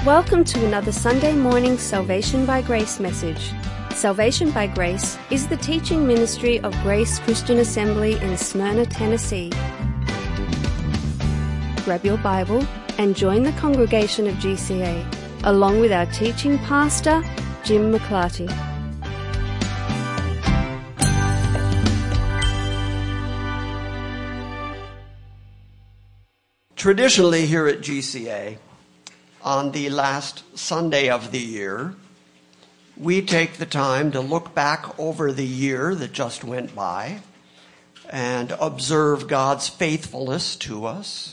Welcome to another Sunday morning Salvation by Grace message. Salvation by Grace is the teaching ministry of Grace Christian Assembly in Smyrna, Tennessee. Grab your Bible and join the congregation of GCA, along with our teaching pastor, Jim McClarty. Traditionally here at GCA, on the last Sunday of the year, we take the time to look back over the year that just went by and observe God's faithfulness to us,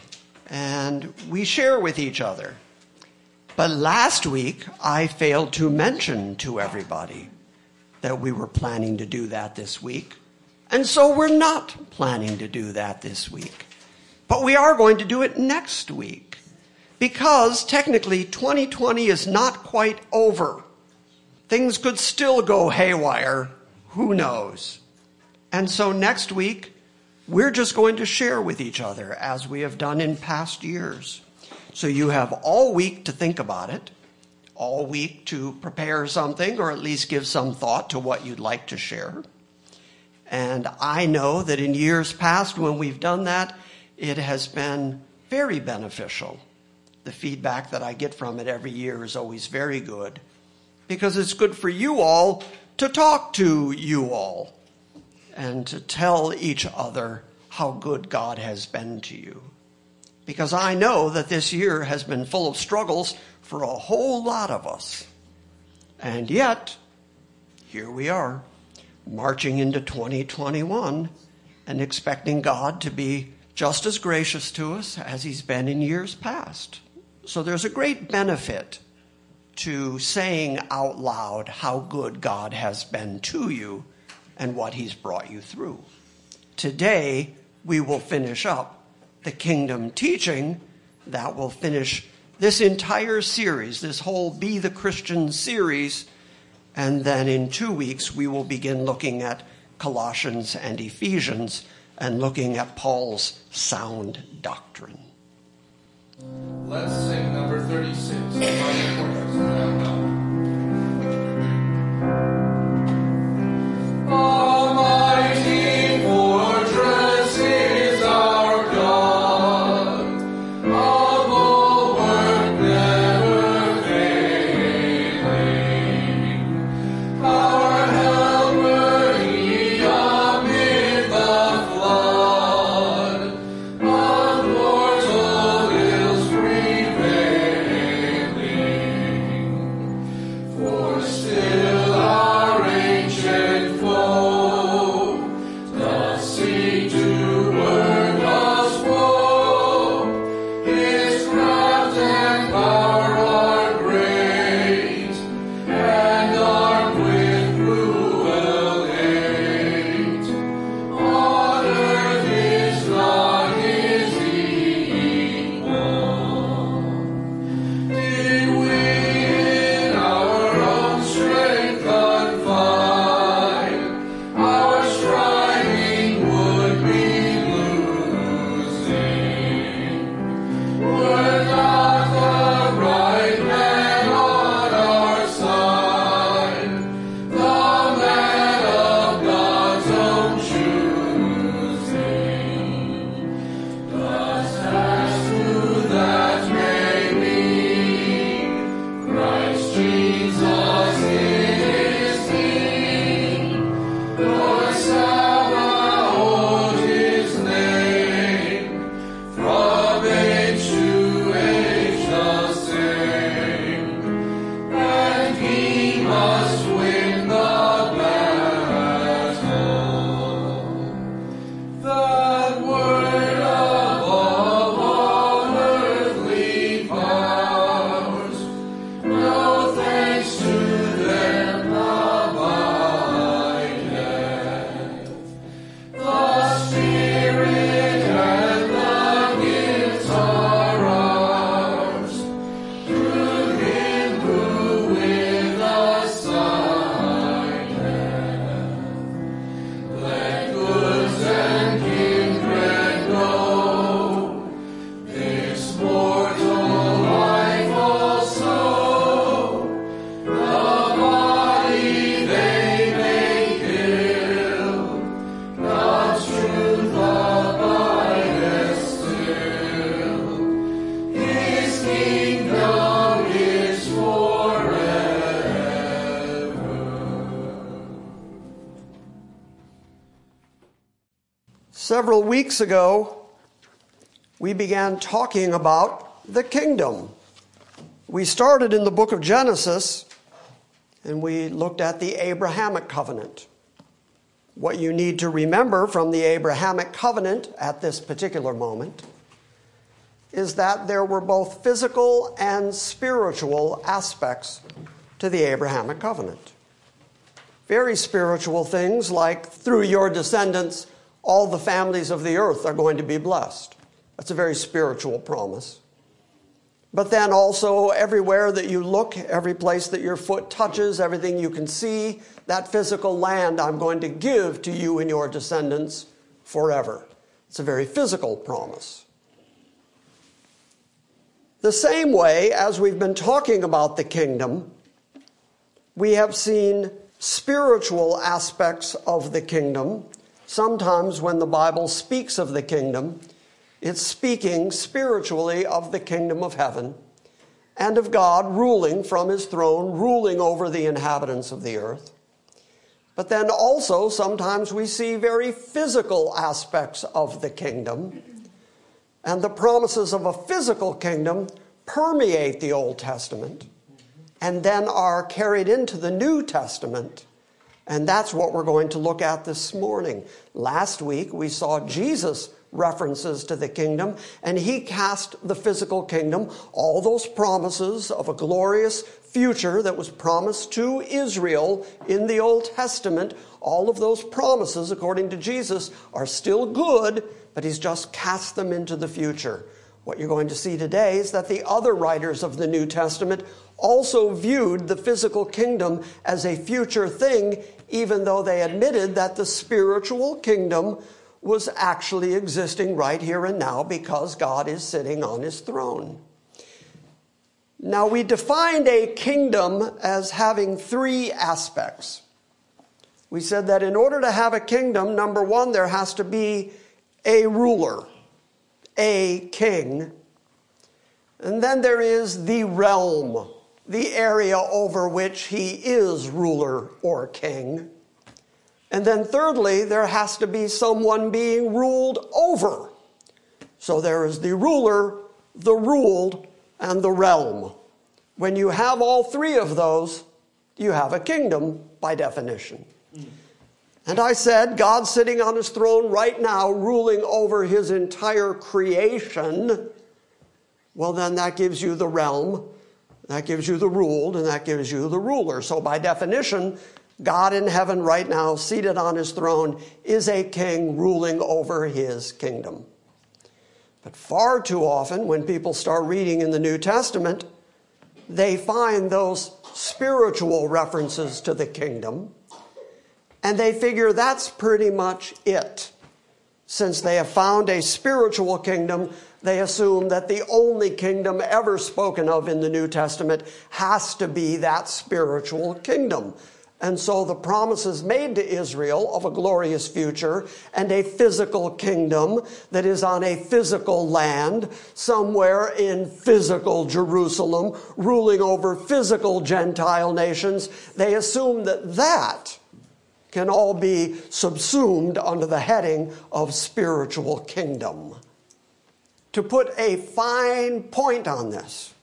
and we share with each other. But last week, I failed to mention to everybody that we were planning to do that this week, and so we're not planning to do that this week. But we are going to do it next week, because technically 2020 is not quite over. Things could still go haywire. Who knows? And so next week, we're just going to share with each other as we have done in past years. So you have all week to think about it, all week to prepare something or at least give some thought to what you'd like to share. And I know that in years past when we've done that, it has been very beneficial. The feedback that I get from it every year is always very good, because it's good for you all to talk to you all and to tell each other how good God has been to you. Because I know that this year has been full of struggles for a whole lot of us. And yet, here we are, marching into 2021 and expecting God to be just as gracious to us as he's been in years past. So there's a great benefit to saying out loud how good God has been to you and what he's brought you through. Today, we will finish up the kingdom teaching that will finish this entire series, this whole Be the Christian series. And then in 2 weeks, we will begin looking at Colossians and Ephesians and looking at Paul's sound doctrine. Let's sing number 36. Almighty fortress is our God, of all work never failing. Our helper, he amid the flood, of mortal ills prevailing. Several weeks ago, we began talking about the kingdom. We started in the book of Genesis, and we looked at the Abrahamic covenant. What you need to remember from the Abrahamic covenant at this particular moment is that there were both physical and spiritual aspects to the Abrahamic covenant. Very spiritual things like, through your descendants, all the families of the earth are going to be blessed. That's a very spiritual promise. But then also everywhere that you look, every place that your foot touches, everything you can see, that physical land I'm going to give to you and your descendants forever. It's a very physical promise. The same way as we've been talking about the kingdom, we have seen spiritual aspects of the kingdom. Sometimes when the Bible speaks of the kingdom, it's speaking spiritually of the kingdom of heaven and of God ruling from his throne, ruling over the inhabitants of the earth. But then also sometimes we see very physical aspects of the kingdom, and the promises of a physical kingdom permeate the Old Testament and then are carried into the New Testament. And that's what we're going to look at this morning. Last week, we saw Jesus' references to the kingdom, and he cast the physical kingdom, all those promises of a glorious future that was promised to Israel in the Old Testament. All of those promises, according to Jesus, are still good, but he's just cast them into the future. What you're going to see today is that the other writers of the New Testament also viewed the physical kingdom as a future thing, even though they admitted that the spiritual kingdom was actually existing right here and now because God is sitting on his throne. Now, we defined a kingdom as having three aspects. We said that in order to have a kingdom, number one, there has to be a ruler, a king. And then there is the realm, the area over which he is ruler or king. And then thirdly, there has to be someone being ruled over. So there is the ruler, the ruled, and the realm. When you have all three of those, you have a kingdom by definition. And I said, God sitting on his throne right now, ruling over his entire creation, well, then that gives you the realm, that gives you the ruled, and that gives you the ruler. So by definition, God in heaven right now, seated on his throne, is a king ruling over his kingdom. But far too often, when people start reading in the New Testament, they find those spiritual references to the kingdom, and they figure that's pretty much it. Since they have found a spiritual kingdom, they assume that the only kingdom ever spoken of in the New Testament has to be that spiritual kingdom. And so the promises made to Israel of a glorious future and a physical kingdom that is on a physical land, somewhere in physical Jerusalem, ruling over physical Gentile nations, they assume that that can all be subsumed under the heading of spiritual kingdom. To put a fine point on this,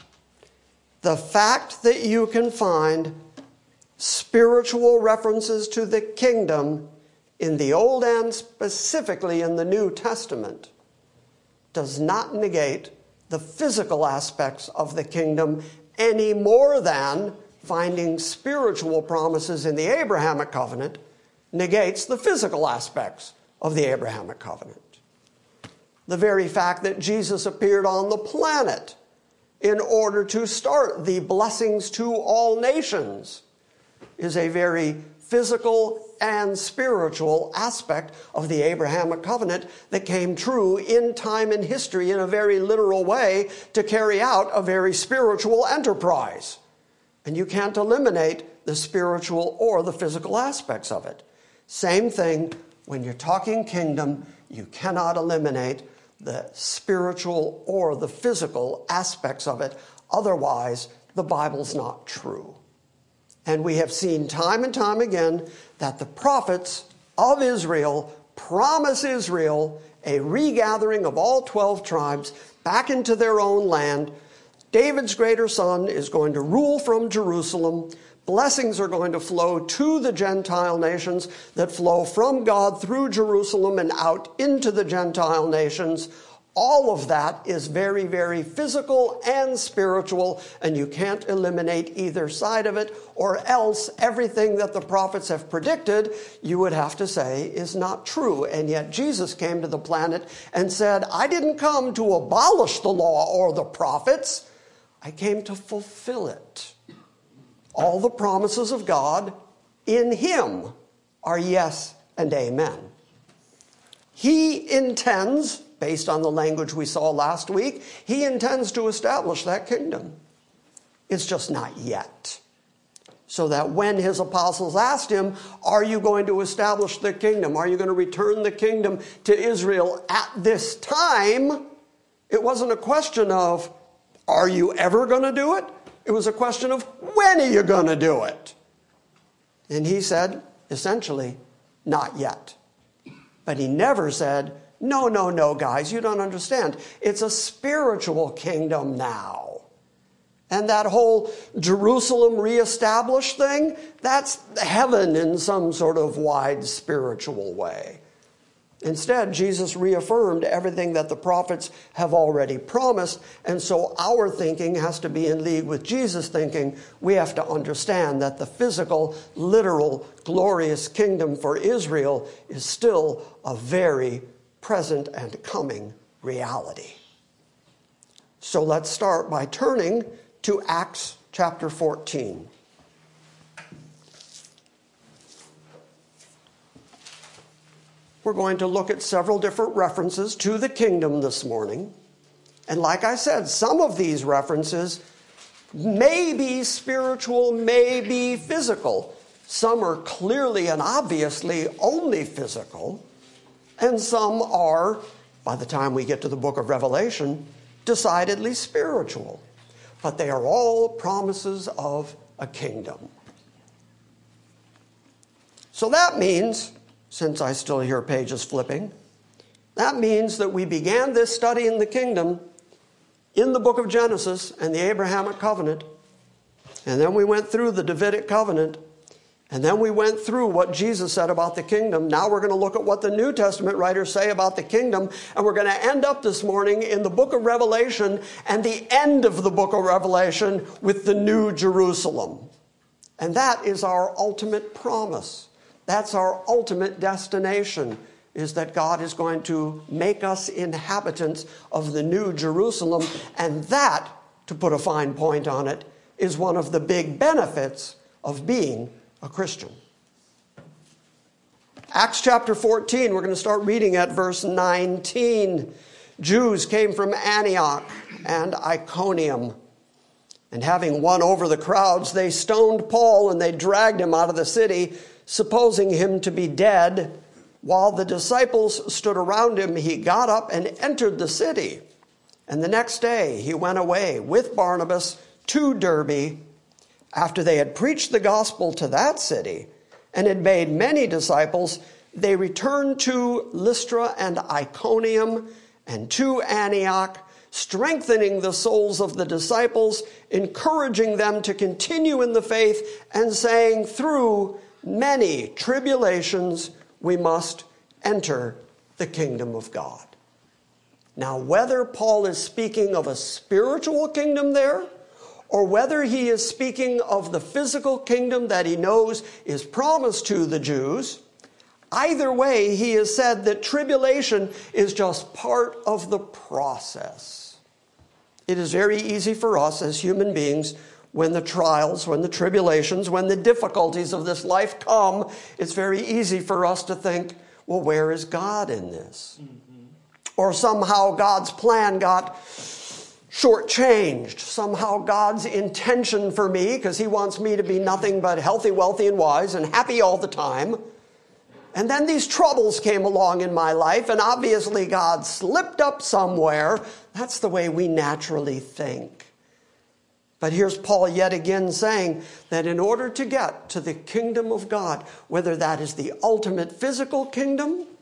the fact that you can find spiritual references to the kingdom in the Old and specifically in the New Testament does not negate the physical aspects of the kingdom any more than finding spiritual promises in the Abrahamic covenant negates the physical aspects of the Abrahamic covenant. The very fact that Jesus appeared on the planet in order to start the blessings to all nations is a very physical and spiritual aspect of the Abrahamic covenant that came true in time and history in a very literal way to carry out a very spiritual enterprise. And you can't eliminate the spiritual or the physical aspects of it. Same thing, when you're talking kingdom, you cannot eliminate the spiritual or the physical aspects of it. Otherwise, the Bible's not true. And we have seen time and time again that the prophets of Israel promise Israel a regathering of all 12 tribes back into their own land. David's greater son is going to rule from Jerusalem. Blessings are going to flow to the Gentile nations that flow from God through Jerusalem and out into the Gentile nations. All of that is very, very physical and spiritual, and you can't eliminate either side of it, or else everything that the prophets have predicted, you would have to say, is not true. And yet Jesus came to the planet and said, I didn't come to abolish the law or the prophets. I came to fulfill it. All the promises of God in him are yes and amen. He intends, based on the language we saw last week, he intends to establish that kingdom. It's just not yet. So that when his apostles asked him, are you going to establish the kingdom? Are you going to return the kingdom to Israel at this time? It wasn't a question of, are you ever going to do it? It was a question of, when are you going to do it? And he said, essentially, not yet. But he never said, no, guys, you don't understand. It's a spiritual kingdom now. And that whole Jerusalem reestablished thing, that's heaven in some sort of wide spiritual way. Instead, Jesus reaffirmed everything that the prophets have already promised, and so our thinking has to be in league with Jesus' thinking. We have to understand that the physical, literal, glorious kingdom for Israel is still a very present and coming reality. So let's start by turning to Acts chapter 14. We're going to look at several different references to the kingdom this morning. And like I said, some of these references may be spiritual, may be physical. Some are clearly and obviously only physical. And some are, by the time we get to the book of Revelation, decidedly spiritual. But they are all promises of a kingdom. So that means, since I still hear pages flipping, that means that we began this study in the kingdom in the book of Genesis and the Abrahamic covenant. And then we went through the Davidic covenant. And then we went through what Jesus said about the kingdom. Now we're going to look at what the New Testament writers say about the kingdom. And we're going to end up this morning in the book of Revelation and the end of the book of Revelation with the New Jerusalem. And that is our ultimate promise. That's our ultimate destination, is that God is going to make us inhabitants of the New Jerusalem. And that, to put a fine point on it, is one of the big benefits of being a Christian. Acts chapter 14, we're going to start reading at verse 19. Jews came from Antioch and Iconium, and having won over the crowds, they stoned Paul and they dragged him out of the city, supposing him to be dead. While the disciples stood around him, he got up and entered the city. And the next day he went away with Barnabas to Derbe. After they had preached the gospel to that city and had made many disciples, they returned to Lystra and Iconium and to Antioch, strengthening the souls of the disciples, encouraging them to continue in the faith, and saying, through many tribulations we must enter the kingdom of God. Now, whether Paul is speaking of a spiritual kingdom there, or whether he is speaking of the physical kingdom that he knows is promised to the Jews, either way, he has said that tribulation is just part of the process. It is very easy for us as human beings, when the trials, when the tribulations, when the difficulties of this life come, it's very easy for us to think, well, where is God in this? Or somehow God's plan got shortchanged. Somehow God's intention for me, because he wants me to be nothing but healthy, wealthy, and wise, and happy all the time. And then these troubles came along in my life, and obviously God slipped up somewhere. That's the way we naturally think. But here's Paul yet again saying that in order to get to the kingdom of God, whether that is the ultimate physical kingdom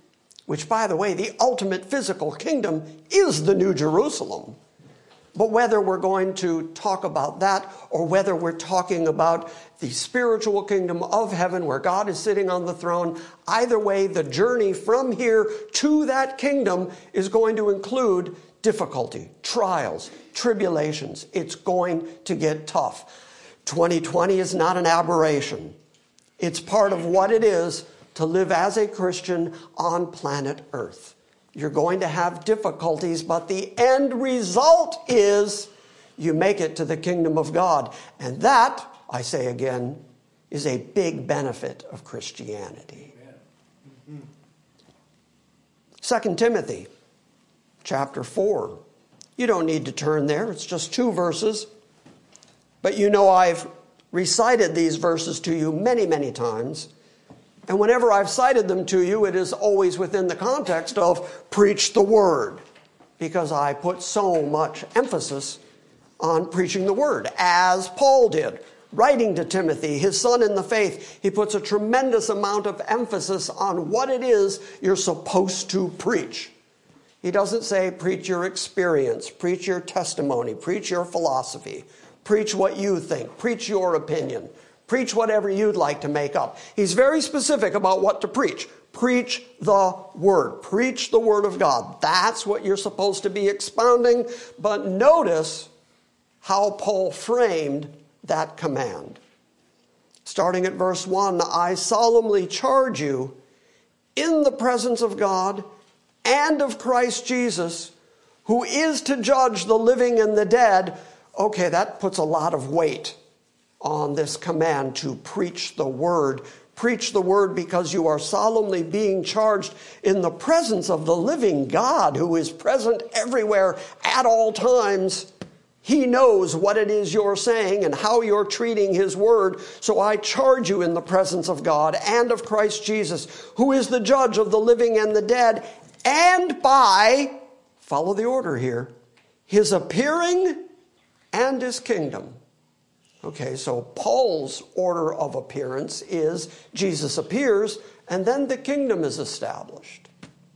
which, by the way, the ultimate physical kingdom is the New Jerusalem. But whether we're going to talk about that or whether we're talking about the spiritual kingdom of heaven where God is sitting on the throne, either way, the journey from here to that kingdom is going to include difficulty, trials, tribulations. It's going to get tough. 2020 is not an aberration. It's part of what it is to live as a Christian on planet Earth. You're going to have difficulties, but the end result is you make it to the kingdom of God. And that, I say again, is a big benefit of Christianity. 2 Timothy chapter 4. You don't need to turn there. It's just 2 verses. But you know I've recited these verses to you many, many times. And whenever I've cited them to you, it is always within the context of preach the word, because I put so much emphasis on preaching the word, as Paul did. Writing to Timothy, his son in the faith, he puts a tremendous amount of emphasis on what it is you're supposed to preach. He doesn't say preach your experience, preach your testimony, preach your philosophy, preach what you think, preach your opinion. Preach whatever you'd like to make up. He's very specific about what to preach. Preach the word. Preach the word of God. That's what you're supposed to be expounding. But notice how Paul framed that command. Starting at verse 1, I solemnly charge you in the presence of God and of Christ Jesus, who is to judge the living and the dead. Okay, that puts a lot of weight on this command to preach the word. Preach the word because you are solemnly being charged in the presence of the living God who is present everywhere at all times. He knows what it is you're saying and how you're treating his word. So I charge you in the presence of God and of Christ Jesus, who is the judge of the living and the dead, and by, follow the order here, his appearing and his kingdom. Okay, so Paul's order of appearance is Jesus appears, and then the kingdom is established.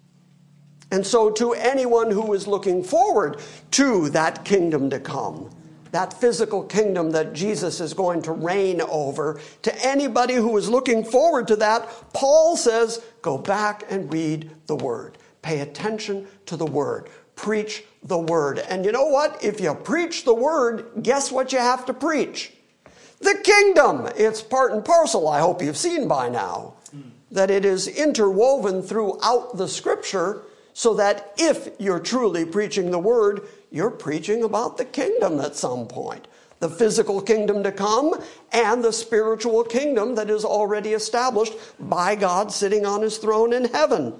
And so to anyone who is looking forward to that kingdom to come, that physical kingdom that Jesus is going to reign over, to anybody who is looking forward to that, Paul says, go back and read the word. Pay attention to the word. Preach the word. And you know what? If you preach the word, guess what you have to preach? The kingdom. It's part and parcel, I hope you've seen by now, that it is interwoven throughout the scripture so that if you're truly preaching the word, you're preaching about the kingdom at some point. The physical kingdom to come and the spiritual kingdom that is already established by God sitting on his throne in heaven.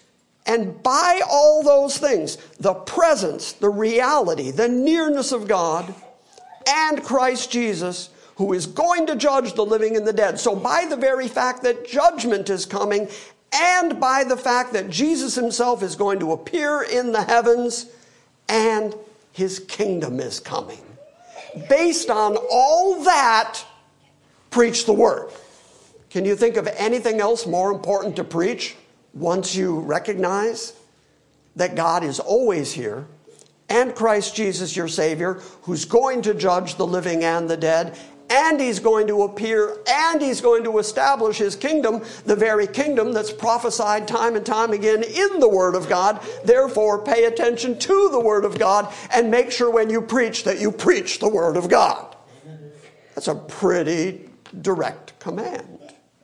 And by all those things, the presence, the reality, the nearness of God and Christ Jesus, who is going to judge the living and the dead. So by the very fact that judgment is coming, and by the fact that Jesus himself is going to appear in the heavens, and his kingdom is coming. Based on all that, preach the word. Can you think of anything else more important to preach once you recognize that God is always here, and Christ Jesus, your Savior, who's going to judge the living and the dead, and he's going to appear, and he's going to establish his kingdom, the very kingdom that's prophesied time and time again in the Word of God. Therefore, pay attention to the Word of God and make sure when you preach that you preach the Word of God. That's a pretty direct command.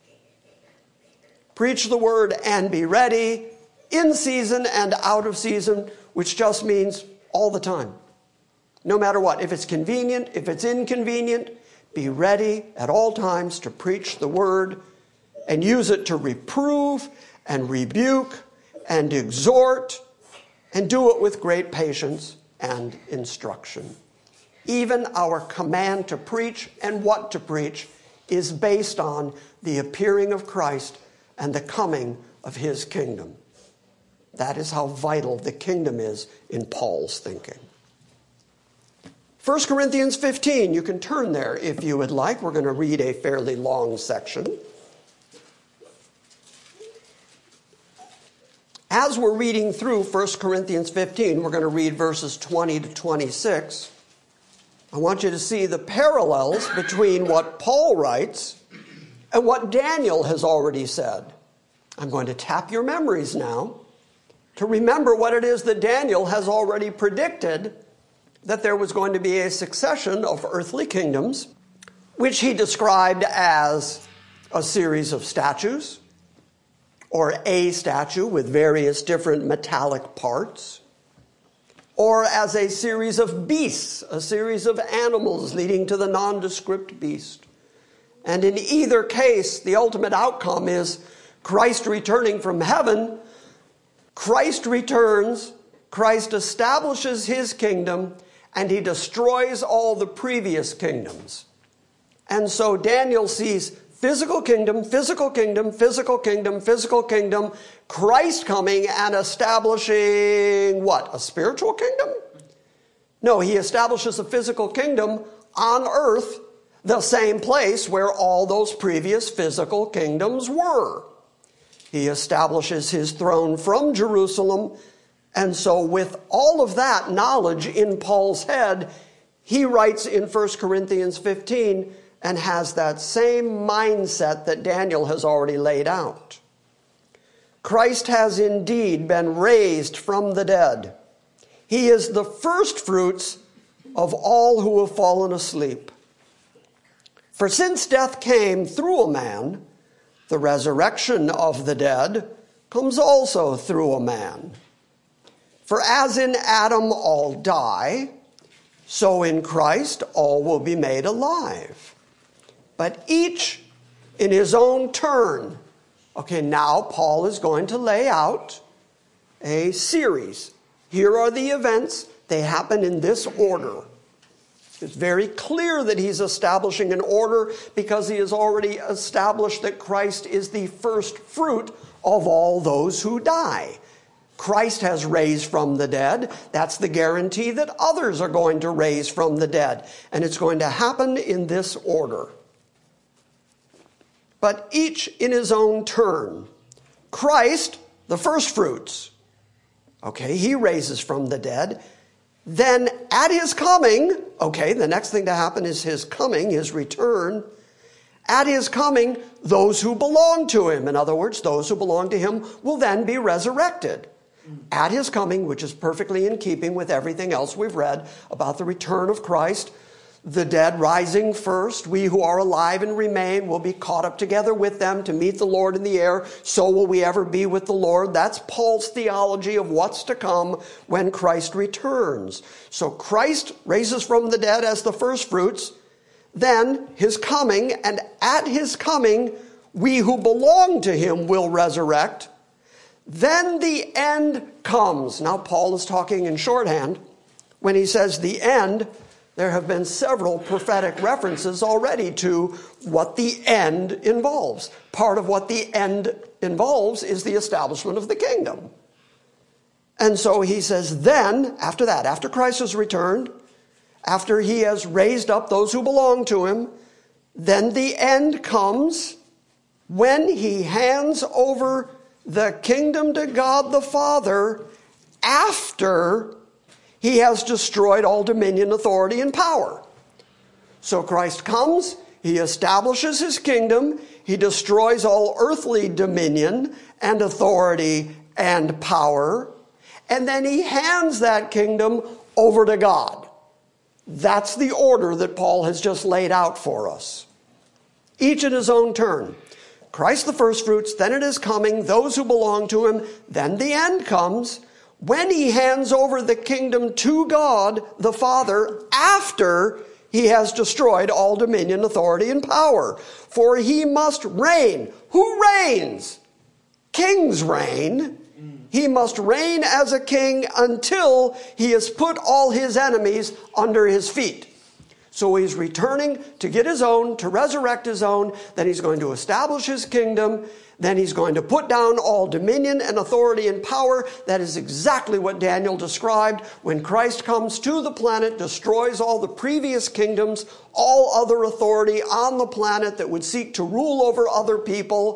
Preach the Word and be ready in season and out of season, which just means all the time. No matter what. If it's convenient, if it's inconvenient, be ready at all times to preach the word and use it to reprove and rebuke and exhort, and do it with great patience and instruction. Even our command to preach and what to preach is based on the appearing of Christ and the coming of his kingdom. That is how vital the kingdom is in Paul's thinking. 1 Corinthians 15, you can turn there if you would like. We're going to read a fairly long section. As we're reading through 1 Corinthians 15, we're going to read verses 20 to 26. I want you to see the parallels between what Paul writes and what Daniel has already said. I'm going to tap your memories now to remember what it is that Daniel has already predicted, that there was going to be a succession of earthly kingdoms, which he described as a series of statues, or a statue with various different metallic parts, or as a series of beasts, a series of animals leading to the nondescript beast. And in either case, the ultimate outcome is Christ returning from heaven. Christ returns, Christ establishes his kingdom, and he destroys all the previous kingdoms. And so Daniel sees physical kingdom, physical kingdom, physical kingdom, physical kingdom, Christ coming and establishing what? A spiritual kingdom? No, he establishes a physical kingdom on earth, the same place where all those previous physical kingdoms were. He establishes his throne from Jerusalem, and so with all of that knowledge in Paul's head, he writes in 1 Corinthians 15 and has that same mindset that Daniel has already laid out. Christ has indeed been raised from the dead. He is the first fruits of all who have fallen asleep. For since death came through a man, the resurrection of the dead comes also through a man. For as in Adam all die, so in Christ all will be made alive. But each in his own turn. Okay, now Paul is going to lay out a series. Here are the events. They happen in this order. It's very clear that he's establishing an order because he has already established that Christ is the first fruit of all those who die. Christ has raised from the dead. That's the guarantee that others are going to raise from the dead. And it's going to happen in this order. But each in his own turn. Christ, the first fruits. Okay, he raises from the dead. Then at his coming, okay, the next thing to happen is his coming, his return. At his coming, those who belong to him, in other words, those who belong to him, will then be resurrected. At his coming, which is perfectly in keeping with everything else we've read about the return of Christ, the dead rising first, we who are alive and remain will be caught up together with them to meet the Lord in the air. So will we ever be with the Lord. That's Paul's theology of what's to come when Christ returns. So Christ raises from the dead as the first fruits, then his coming, and at his coming, we who belong to him will resurrect. Then the end comes. Now Paul is talking in shorthand. When he says the end, there have been several prophetic references already to what the end involves. Part of what the end involves is the establishment of the kingdom. And so he says, then, after that, after Christ has returned, after he has raised up those who belong to him, then the end comes when he hands over the kingdom to God the Father after he has destroyed all dominion, authority, and power. So Christ comes, he establishes his kingdom, he destroys all earthly dominion and authority and power, and then he hands that kingdom over to God. That's the order that Paul has just laid out for us. Each in his own turn. Christ the first fruits, then it is coming, those who belong to him, then the end comes, when he hands over the kingdom to God the Father after he has destroyed all dominion, authority, and power. For he must reign. Who reigns? Kings reign. He must reign as a king until he has put all his enemies under his feet. So he's returning to get his own, to resurrect his own. Then he's going to establish his kingdom. Then he's going to put down all dominion and authority and power. That is exactly what Daniel described when Christ comes to the planet, destroys all the previous kingdoms, all other authority on the planet that would seek to rule over other people.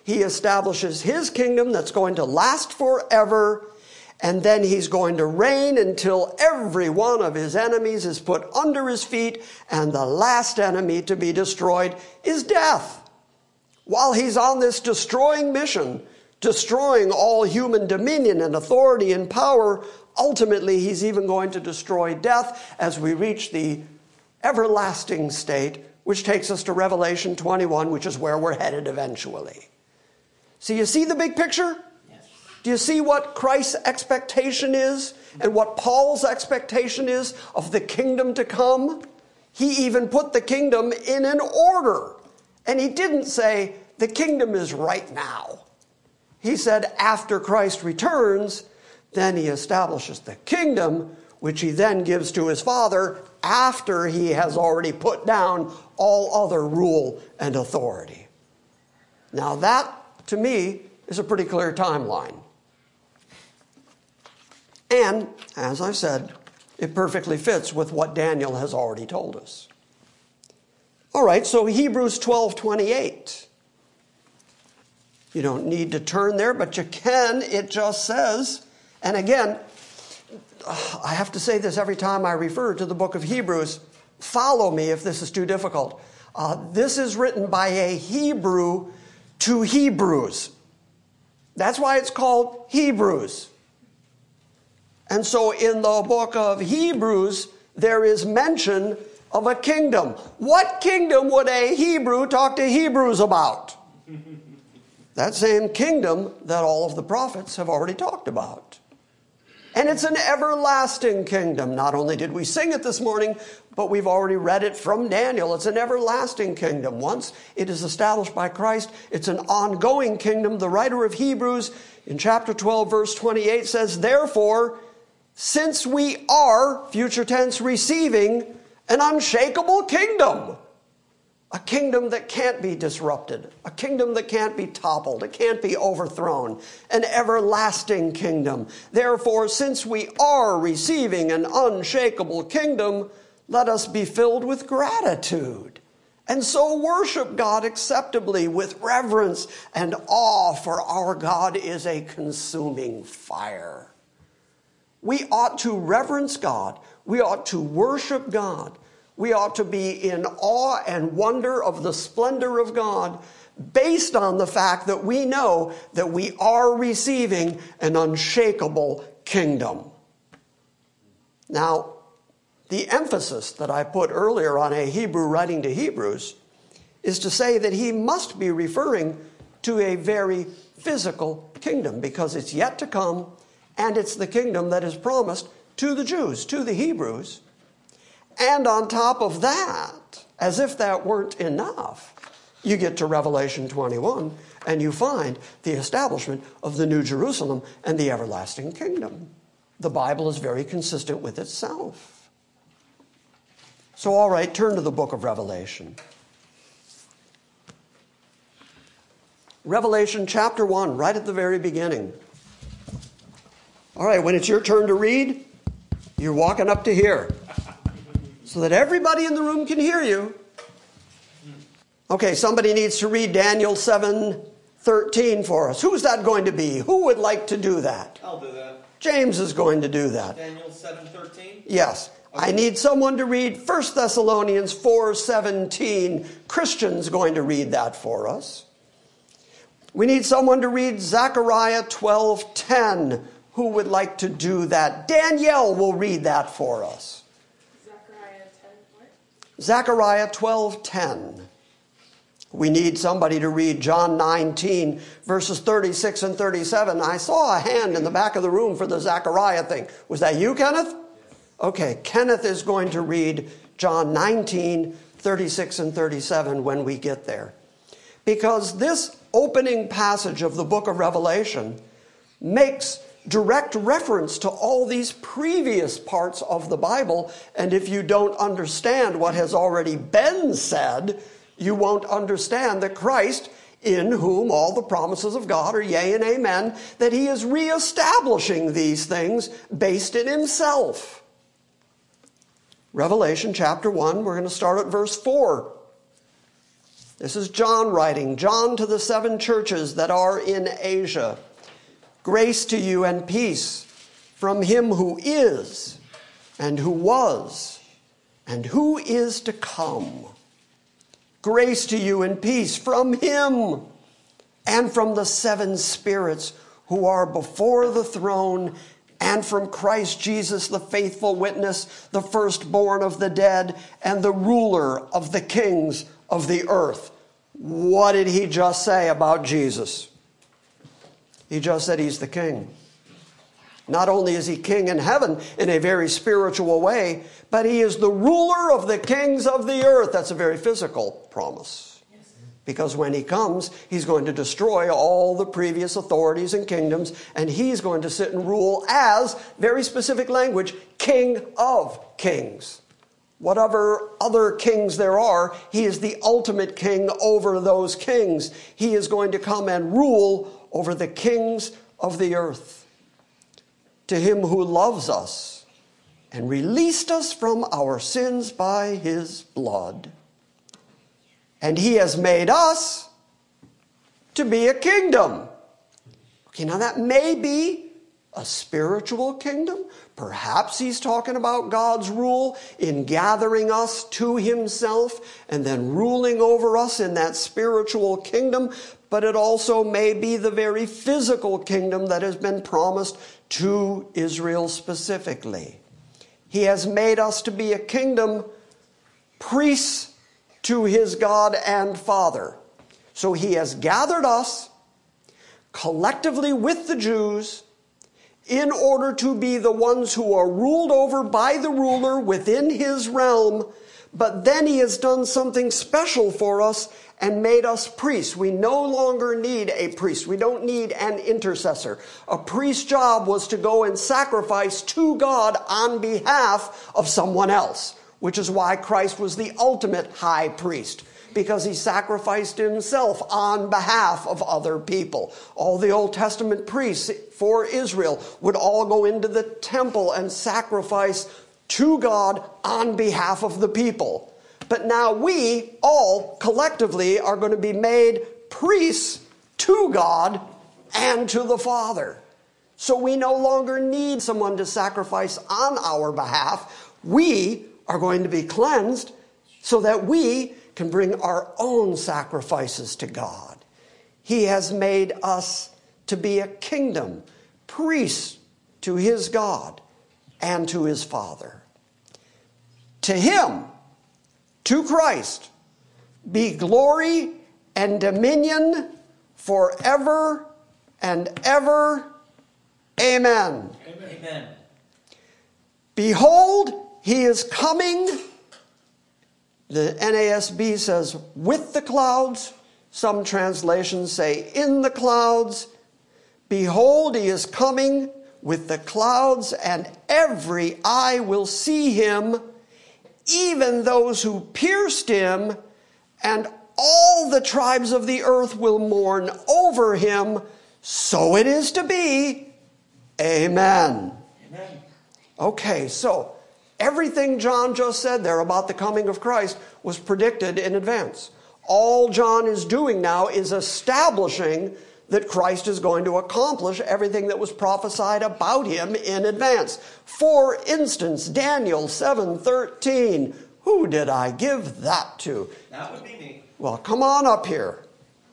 He establishes his kingdom that's going to last forever, and then he's going to reign until every one of his enemies is put under his feet, and the last enemy to be destroyed is death. While he's on this destroying mission, destroying all human dominion and authority and power, ultimately he's even going to destroy death as we reach the everlasting state, which takes us to Revelation 21, which is where we're headed eventually. So you see the big picture? Yes. Do you see what Christ's expectation is and what Paul's expectation is of the kingdom to come? He even put the kingdom in an order. And he didn't say, the kingdom is right now. He said, after Christ returns, then he establishes the kingdom, which he then gives to his Father after he has already put down all other rule and authority. Now that, to me, is a pretty clear timeline. And, as I've said, it perfectly fits with what Daniel has already told us. All right, so Hebrews 12:28. You don't need to turn there, but you can. It just says, and again, I have to say this every time I refer to the book of Hebrews. Follow me if this is too difficult. This is written by a Hebrew to Hebrews. That's why it's called Hebrews. And so in the book of Hebrews, there is mention of a kingdom. What kingdom would a Hebrew talk to Hebrews about? That same kingdom that all of the prophets have already talked about. And it's an everlasting kingdom. Not only did we sing it this morning, but we've already read it from Daniel. It's an everlasting kingdom. Once it is established by Christ, it's an ongoing kingdom. The writer of Hebrews in chapter 12, verse 28 says, therefore, since we are, future tense, receiving an unshakable kingdom, a kingdom that can't be disrupted, a kingdom that can't be toppled, it can't be overthrown, an everlasting kingdom. Therefore, since we are receiving an unshakable kingdom, let us be filled with gratitude. And so worship God acceptably with reverence and awe, for our God is a consuming fire. We ought to reverence God. We ought to worship God. We ought to be in awe and wonder of the splendor of God based on the fact that we know that we are receiving an unshakable kingdom. Now, the emphasis that I put earlier on a Hebrew writing to Hebrews is to say that he must be referring to a very physical kingdom because it's yet to come and it's the kingdom that is promised to the Jews, to the Hebrews. And on top of that, as if that weren't enough, you get to Revelation 21 and you find the establishment of the New Jerusalem and the everlasting kingdom. The Bible is very consistent with itself. So, all right, turn to the book of Revelation. Revelation chapter 1, right at the very beginning. All right, when it's your turn to read, you're walking up to here so that everybody in the room can hear you. Okay, somebody needs to read Daniel 7:13 for us. Who's that going to be? Who would like to do that? I'll do that. James is going to do that. Daniel 7:13? Yes. Okay. I need someone to read 1 Thessalonians 4:17. Christian's going to read that for us. We need someone to read Zechariah 12:10. Who would like to do that? Danielle will read that for us. Zechariah 10 what? Zechariah 12:10. We need somebody to read John 19, verses 36 and 37. I saw a hand in the back of the room for the Zechariah thing. Was that you, Kenneth? Yes. Okay, Kenneth is going to read John 19, 36 and 37 when we get there. Because this opening passage of the book of Revelation makes direct reference to all these previous parts of the Bible. And if you don't understand what has already been said, you won't understand that Christ, in whom all the promises of God are yea and amen, that he is reestablishing these things based in himself. Revelation chapter 1, we're going to start at verse 4. This is John writing. John to the 7 churches that are in Asia. Grace to you and peace from him who is, and who was, and who is to come. Grace to you and peace from him and from the 7 spirits who are before the throne, and from Christ Jesus, the faithful witness, the firstborn of the dead, and the ruler of the kings of the earth. What did he just say about Jesus? He just said he's the king. Not only is he king in heaven in a very spiritual way, but he is the ruler of the kings of the earth. That's a very physical promise. Because when he comes, he's going to destroy all the previous authorities and kingdoms, and he's going to sit and rule as, very specific language, King of Kings. Whatever other kings there are, he is the ultimate king over those kings. He is going to come and rule over the kings of the earth. To him who loves us and released us from our sins by his blood. And he has made us to be a kingdom. Okay, now that may be a spiritual kingdom. Perhaps he's talking about God's rule in gathering us to himself and then ruling over us in that spiritual kingdom. But it also may be the very physical kingdom that has been promised to Israel specifically. He has made us to be a kingdom, priests to his God and Father. So he has gathered us collectively with the Jews in order to be the ones who are ruled over by the ruler within his realm. But then he has done something special for us and made us priests. We no longer need a priest. We don't need an intercessor. A priest's job was to go and sacrifice to God on behalf of someone else, which is why Christ was the ultimate high priest, because he sacrificed himself on behalf of other people. All the Old Testament priests for Israel would all go into the temple and sacrifice to God on behalf of the people. But now we all collectively are going to be made priests to God and to the Father. So we no longer need someone to sacrifice on our behalf. We are going to be cleansed so that we can bring our own sacrifices to God. He has made us to be a kingdom, priests to his God and to his Father. To him, to Christ, be glory and dominion forever and ever. Amen. Amen. Behold, he is coming. The NASB says with the clouds. Some translations say in the clouds. Behold, he is coming with the clouds, and every eye will see him, even those who pierced him, and all the tribes of the earth will mourn over him. So it is to be. Amen. Amen. Okay, so everything John just said there about the coming of Christ was predicted in advance. All John is doing now is establishing that Christ is going to accomplish everything that was prophesied about him in advance. For instance, Daniel 7:13. Who did I give that to? That would be me. Well, come on up here.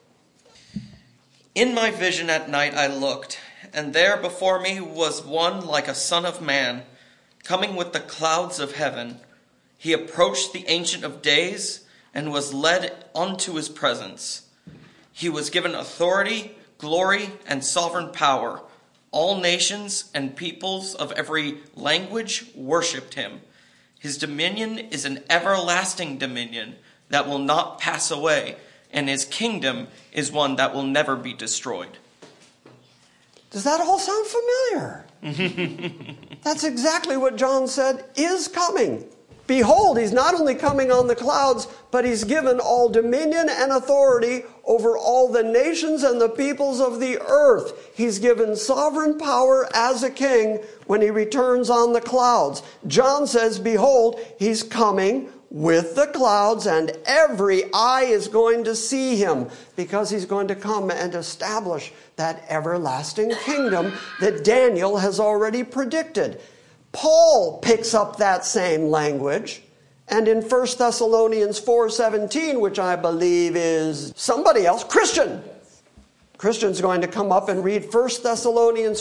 In my vision at night I looked, and there before me was one like a son of man, coming with the clouds of heaven. He approached the Ancient of Days and was led unto his presence. He was given authority, glory, and sovereign power. All nations and peoples of every language worshipped him. His dominion is an everlasting dominion that will not pass away, and his kingdom is one that will never be destroyed. Does that all sound familiar? That's exactly what John said is coming. Behold, he's not only coming on the clouds, but he's given all dominion and authority over all the nations and the peoples of the earth. He's given sovereign power as a king when he returns on the clouds. John says, behold, he's coming with the clouds, and every eye is going to see him, because he's going to come and establish that everlasting kingdom that Daniel has already predicted. Paul picks up that same language, and in 1 Thessalonians 4:17, which I believe is somebody else, Christian's going to come up and read 1 Thessalonians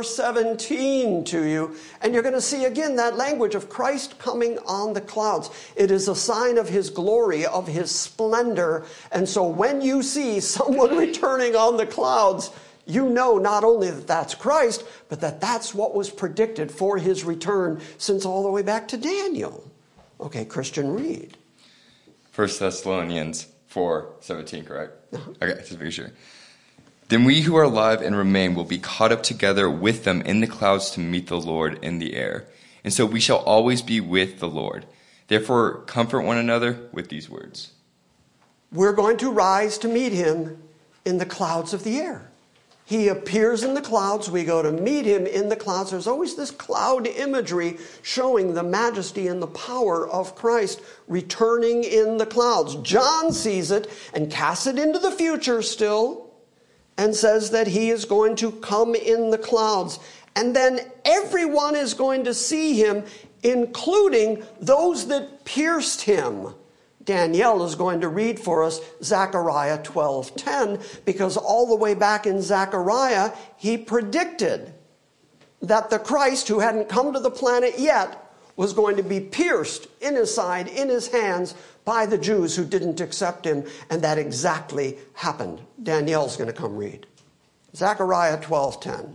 4:17 to you, and you're going to see again that language of Christ coming on the clouds. It is a sign of his glory, of his splendor, and so when you see someone returning on the clouds, you know not only that that's Christ, but that that's what was predicted for his return since all the way back to Daniel. Okay, Christian, read. 1 Thessalonians 4:17, correct? Okay, just making sure. Then we who are alive and remain will be caught up together with them in the clouds to meet the Lord in the air. And so we shall always be with the Lord. Therefore, comfort one another with these words. We're going to rise to meet him in the clouds of the air. He appears in the clouds. We go to meet him in the clouds. There's always this cloud imagery showing the majesty and the power of Christ returning in the clouds. John sees it and casts it into the future still, and says that he is going to come in the clouds. And then everyone is going to see him, including those that pierced him. Danielle is going to read for us Zechariah 12:10, because all the way back in Zechariah, he predicted that the Christ, who hadn't come to the planet yet, was going to be pierced in his side, in his hands, by the Jews who didn't accept him, and that exactly happened. Danielle's going to come read. Zechariah 12:10.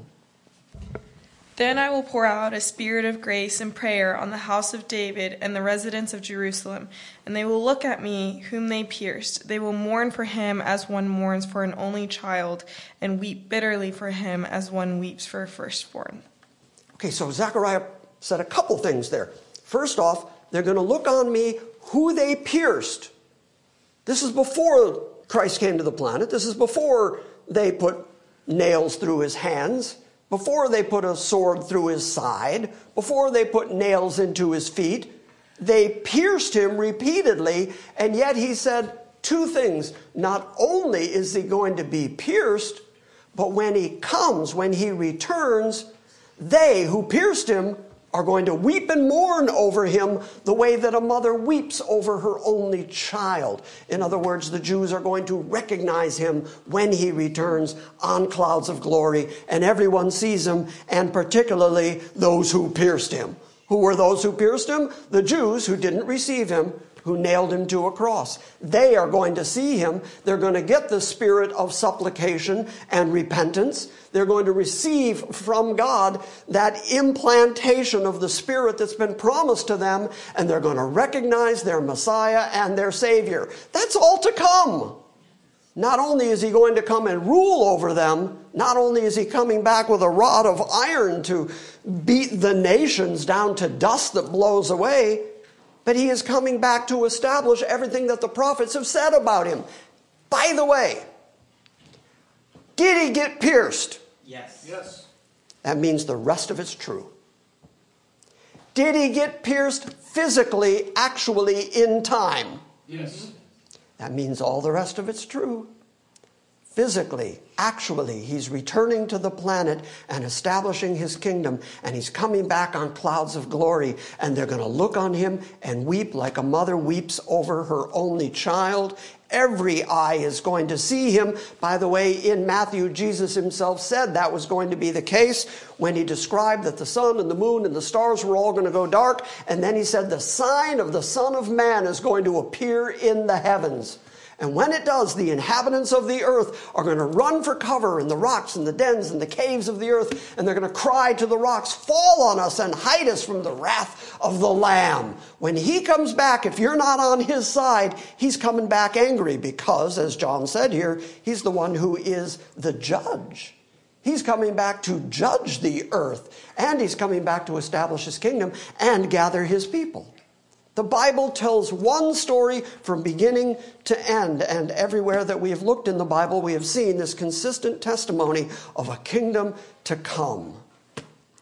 Then I will pour out a spirit of grace and prayer on the house of David and the residents of Jerusalem, and they will look at me whom they pierced. They will mourn for him as one mourns for an only child, and weep bitterly for him as one weeps for a firstborn. Okay, so Zechariah said a couple things there. First off, they're going to look on me who they pierced. This is before Christ came to the planet. This is before they put nails through his hands, before they put a sword through his side, before they put nails into his feet. They pierced him repeatedly, and yet he said two things. Not only is he going to be pierced, but when he comes, when he returns, they who pierced him are going to weep and mourn over him the way that a mother weeps over her only child. In other words, the Jews are going to recognize him when he returns on clouds of glory, and everyone sees him, and particularly those who pierced him. Who were those who pierced him? The Jews who didn't receive him, who nailed him to a cross. They are going to see him. They're going to get the spirit of supplication and repentance. They're going to receive from God that implantation of the Spirit that's been promised to them, and they're going to recognize their Messiah and their Savior. That's all to come. Not only is he going to come and rule over them, not only is he coming back with a rod of iron to beat the nations down to dust that blows away, but he is coming back to establish everything that the prophets have said about him. By the way, did he get pierced? Yes. That means the rest of it's true. Did he get pierced physically, actually, in time? Yes. That means all the rest of it's true. Physically, actually, he's returning to the planet and establishing his kingdom, and he's coming back on clouds of glory, and they're going to look on him and weep like a mother weeps over her only child. Every eye is going to see him. By the way, in Matthew, Jesus himself said that was going to be the case when he described that the sun and the moon and the stars were all going to go dark. And then he said the sign of the Son of Man is going to appear in the heavens. And when it does, the inhabitants of the earth are going to run for cover in the rocks and the dens and the caves of the earth, and they're going to cry to the rocks, "Fall on us and hide us from the wrath of the Lamb." When he comes back, if you're not on his side, he's coming back angry because, as John said here, he's the one who is the judge. He's coming back to judge the earth, and he's coming back to establish his kingdom and gather his people. The Bible tells one story from beginning to end, and everywhere that we have looked in the Bible, we have seen this consistent testimony of a kingdom to come.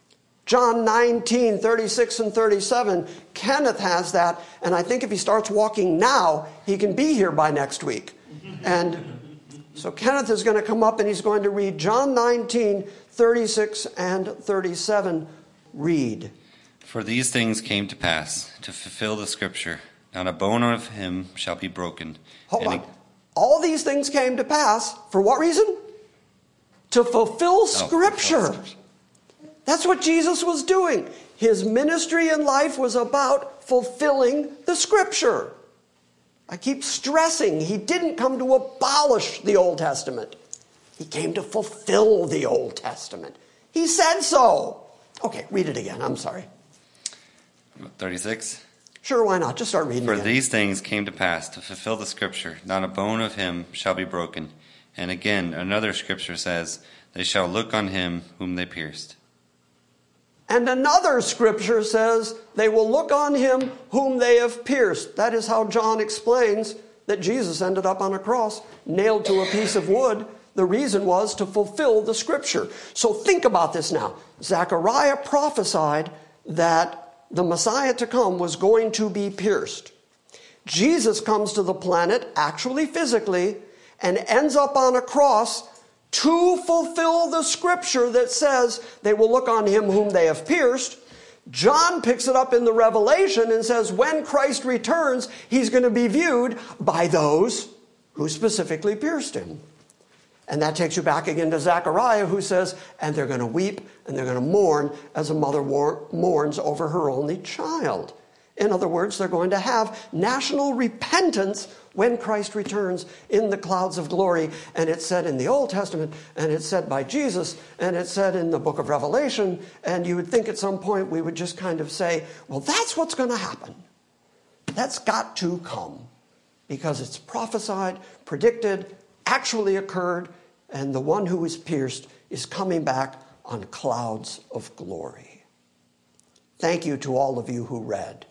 John 19, 36 and 37, Kenneth has that, and I think if he starts walking now, he can be here by next week. And so Kenneth is going to come up and he's going to read John 19, 36 and 37. Read. For these things came to pass, to fulfill the scripture. Not a bone of him shall be broken. Hold on. All these things came to pass, for what reason? To fulfill Scripture. That's what Jesus was doing. His ministry in life was about fulfilling the Scripture. I keep stressing, he didn't come to abolish the Old Testament. He came to fulfill the Old Testament. He said so. Okay, read it again. I'm sorry. 36? Sure, why not? Just start reading For again. these things came to pass, to fulfill the scripture. Not a bone of him shall be broken. And again, another scripture says, they shall look on him whom they pierced. And another scripture says, they will look on him whom they have pierced. That is how John explains that Jesus ended up on a cross, nailed to a piece of wood. The reason was to fulfill the scripture. So think about this now. Zechariah prophesied that the Messiah to come was going to be pierced. Jesus comes to the planet, actually physically, and ends up on a cross to fulfill the scripture that says they will look on him whom they have pierced. John picks it up in the Revelation and says when Christ returns, he's going to be viewed by those who specifically pierced him. And that takes you back again to Zechariah, who says, and they're going to weep and they're going to mourn as a mother mourns over her only child. In other words, they're going to have national repentance when Christ returns in the clouds of glory. And it's said in the Old Testament, and it's said by Jesus, and it's said in the book of Revelation. And you would think at some point we would just kind of say, well, that's what's going to happen. That's got to come. Because it's prophesied, predicted, actually occurred, and the one who is pierced is coming back on clouds of glory. Thank you to all of you who read.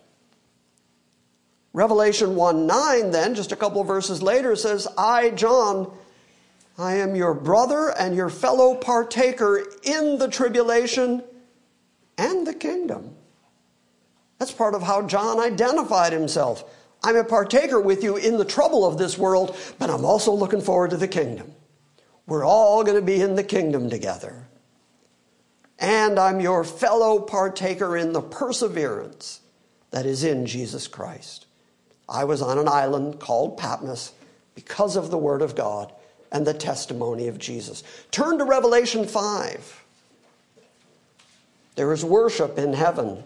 Revelation 1:9 then, just a couple of verses later, says, I, John, I am your brother and your fellow partaker in the tribulation and the kingdom. That's part of how John identified himself. I'm a partaker with you in the trouble of this world, but I'm also looking forward to the kingdom. We're all going to be in the kingdom together. And I'm your fellow partaker in the perseverance that is in Jesus Christ. I was on an island called Patmos because of the word of God and the testimony of Jesus. Turn to Revelation 5. There is worship in heaven.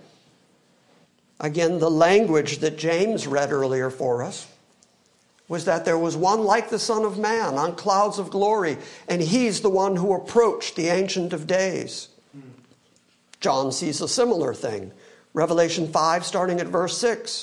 Again, the language that James read earlier for us was that there was one like the Son of Man on clouds of glory, and he's the one who approached the Ancient of Days. John sees a similar thing. Revelation 5, starting at verse 6.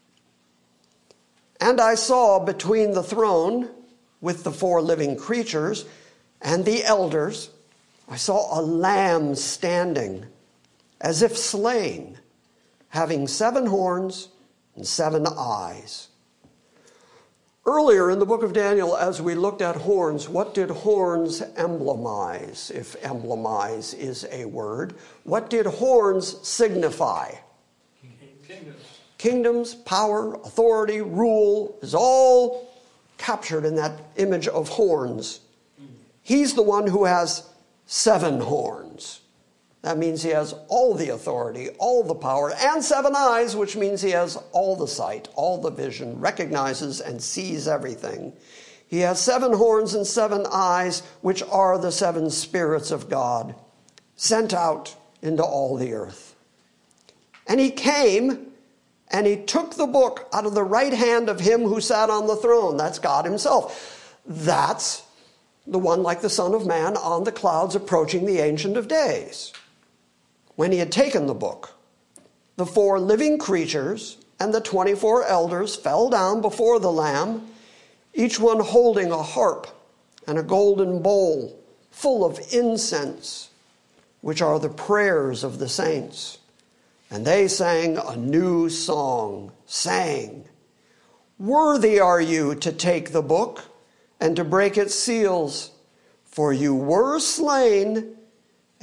And I saw between the throne with the 4 living creatures and the elders, I saw a lamb standing as if slain, having 7 horns and 7 eyes. Earlier in the book of Daniel, as we looked at horns, what did horns emblemize, if emblemize is a word? What did horns signify? Kingdoms, power, authority, rule is all captured in that image of horns. He's the one who has 7 horns. That means he has all the authority, all the power, and 7 eyes, which means he has all the sight, all the vision, recognizes and sees everything. He has 7 horns and 7 eyes, which are the 7 spirits of God, sent out into all the earth. And he came, and he took the book out of the right hand of him who sat on the throne. That's God himself. That's the one like the Son of Man on the clouds approaching the Ancient of Days. When he had taken the book, the 4 living creatures and the 24 elders fell down before the Lamb, each one holding a harp and a golden bowl full of incense, which are the prayers of the saints. And they sang a new song, saying, Worthy are you to take the book and to break its seals, for you were slain,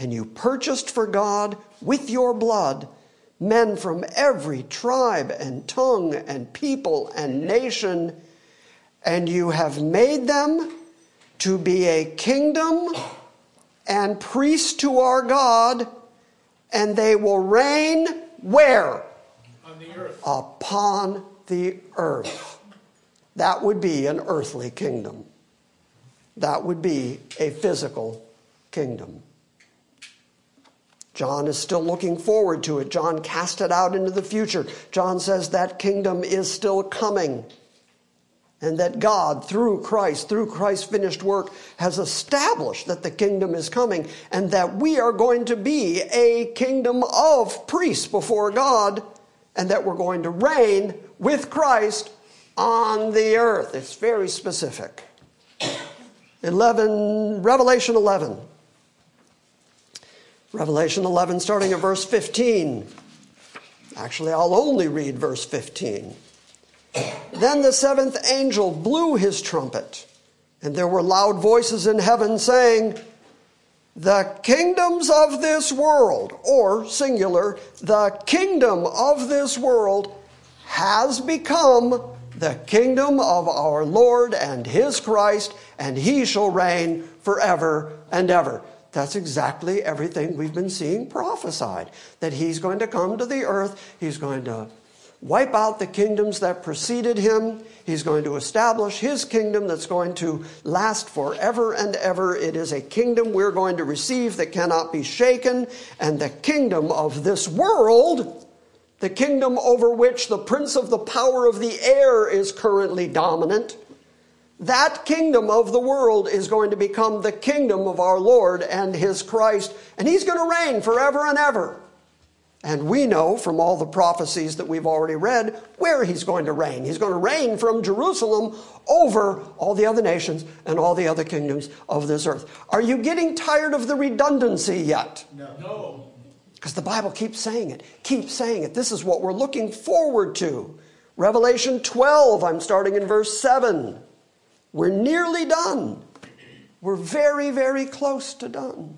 And you purchased for God with your blood men from every tribe and tongue and people and nation, and you have made them to be a kingdom and priests to our God, and they will reign where? On the earth. Upon the earth. That would be an earthly kingdom. That would be a physical kingdom. John is still looking forward to it. John cast it out into the future. John says that kingdom is still coming. And that God, through Christ's finished work, has established that the kingdom is coming, and that we are going to be a kingdom of priests before God, and that we're going to reign with Christ on the earth. It's very specific. Revelation 11. Revelation 11, starting at verse 15. Actually, I'll only read verse 15. Then the seventh angel blew his trumpet, and there were loud voices in heaven saying, "The kingdoms of this world," or singular, "the kingdom of this world has become the kingdom of our Lord and his Christ, and he shall reign forever and ever." That's exactly everything we've been seeing prophesied. That he's going to come to the earth. He's going to wipe out the kingdoms that preceded him. He's going to establish his kingdom that's going to last forever and ever. It is a kingdom we're going to receive that cannot be shaken. And the kingdom of this world, the kingdom over which the prince of the power of the air is currently dominant, that kingdom of the world is going to become the kingdom of our Lord and his Christ, and he's going to reign forever and ever. And we know from all the prophecies that we've already read where he's going to reign. He's going to reign from Jerusalem over all the other nations and all the other kingdoms of this earth. Are you getting tired of the redundancy yet? No. Because the Bible keeps saying it. Keeps saying it. This is what we're looking forward to. Revelation 12, I'm starting in verse 7. We're nearly done. We're very, very close to done.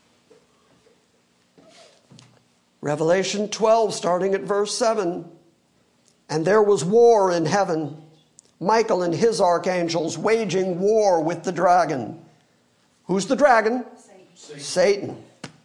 Revelation 12, starting at verse 7. And there was war in heaven, Michael and his archangels waging war with the dragon. Who's the dragon? Satan.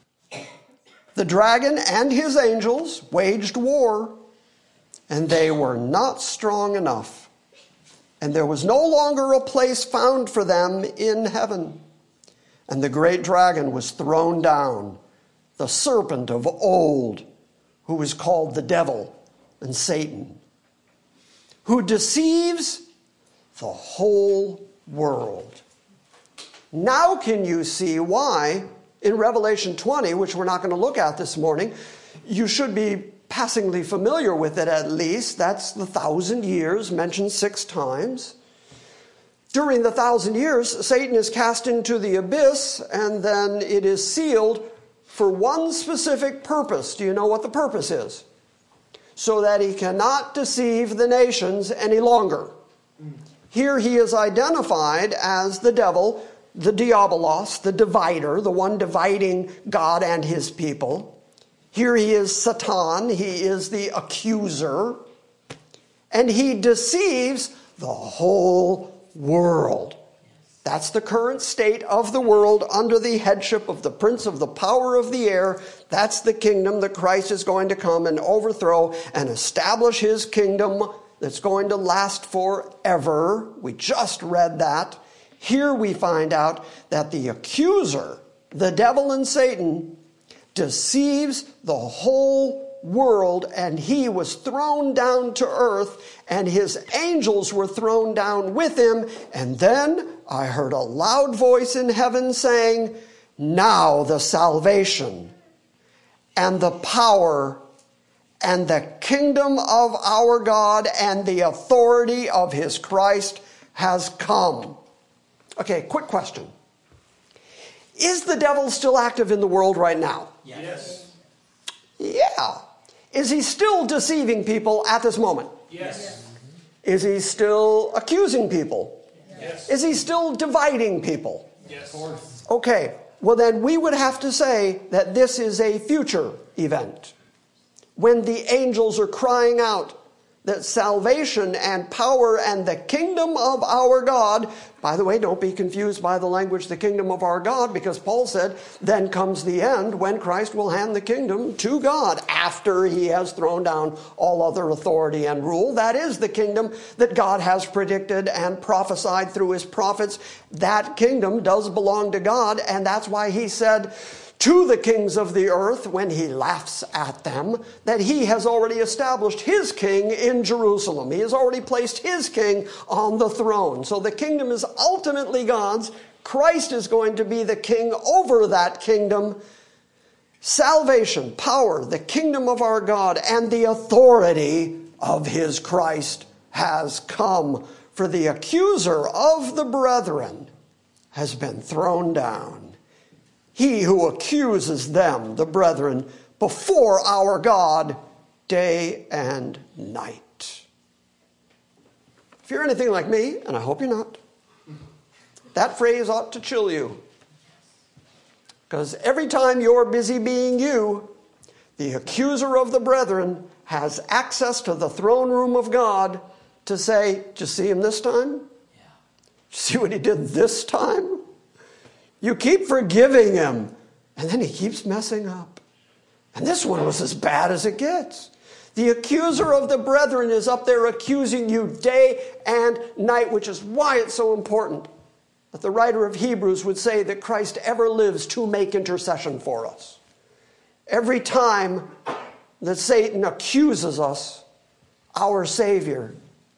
The dragon and his angels waged war, and they were not strong enough. And there was no longer a place found for them in heaven. And the great dragon was thrown down, the serpent of old, who is called the devil and Satan, who deceives the whole world. Now can you see why in Revelation 20, which we're not going to look at this morning, you should be passingly familiar with it at least. That's the 1,000 years mentioned 6 times. During the 1,000 years, Satan is cast into the abyss, and then it is sealed for one specific purpose. Do you know what the purpose is? So that he cannot deceive the nations any longer. Here he is identified as the devil, the diabolos, the divider, the one dividing God and his people. Here he is Satan, he is the accuser, and he deceives the whole world. That's the current state of the world under the headship of the prince of the power of the air. That's the kingdom that Christ is going to come and overthrow and establish his kingdom that's going to last forever. We just read that. Here we find out that the accuser, the devil and Satan, deceives the whole world, and he was thrown down to earth, and his angels were thrown down with him. And then I heard a loud voice in heaven saying, "Now the salvation and the power and the kingdom of our God and the authority of his Christ has come." Okay, quick question. Is the devil still active in the world right now? Yes. Yeah. Is he still deceiving people at this moment? Yes. Is he still accusing people? Yes. Is he still dividing people? Yes. Okay, well, then we would have to say that this is a future event. When the angels are crying out that salvation and power and the kingdom of our God, by the way, don't be confused by the language, the kingdom of our God, because Paul said, then comes the end when Christ will hand the kingdom to God after he has thrown down all other authority and rule. That is the kingdom that God has predicted and prophesied through his prophets. That kingdom does belong to God, and that's why he said to the kings of the earth, when he laughs at them, that he has already established his king in Jerusalem. He has already placed his king on the throne. So the kingdom is ultimately God's. Christ is going to be the king over that kingdom. Salvation, power, the kingdom of our God, and the authority of his Christ has come. For the accuser of the brethren has been thrown down. He who accuses them, the brethren, before our God day and night. If you're anything like me, and I hope you're not, that phrase ought to chill you. Because every time you're busy being you, the accuser of the brethren has access to the throne room of God to say, did you see him this time? Did you see what he did this time? You keep forgiving him, and then he keeps messing up. And this one was as bad as it gets. The accuser of the brethren is up there accusing you day and night, which is why it's so important that the writer of Hebrews would say that Christ ever lives to make intercession for us. Every time that Satan accuses us, our Savior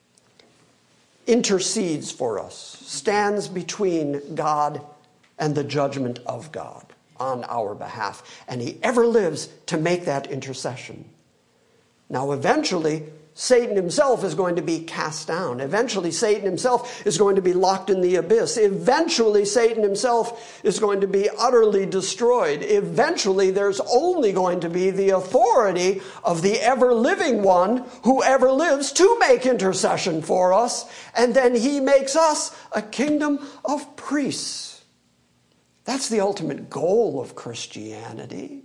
intercedes for us, stands between God and the judgment of God on our behalf. And he ever lives to make that intercession. Now, eventually, Satan himself is going to be cast down. Eventually, Satan himself is going to be locked in the abyss. Eventually, Satan himself is going to be utterly destroyed. Eventually, there's only going to be the authority of the ever-living one who ever lives to make intercession for us. And then he makes us a kingdom of priests. That's the ultimate goal of Christianity.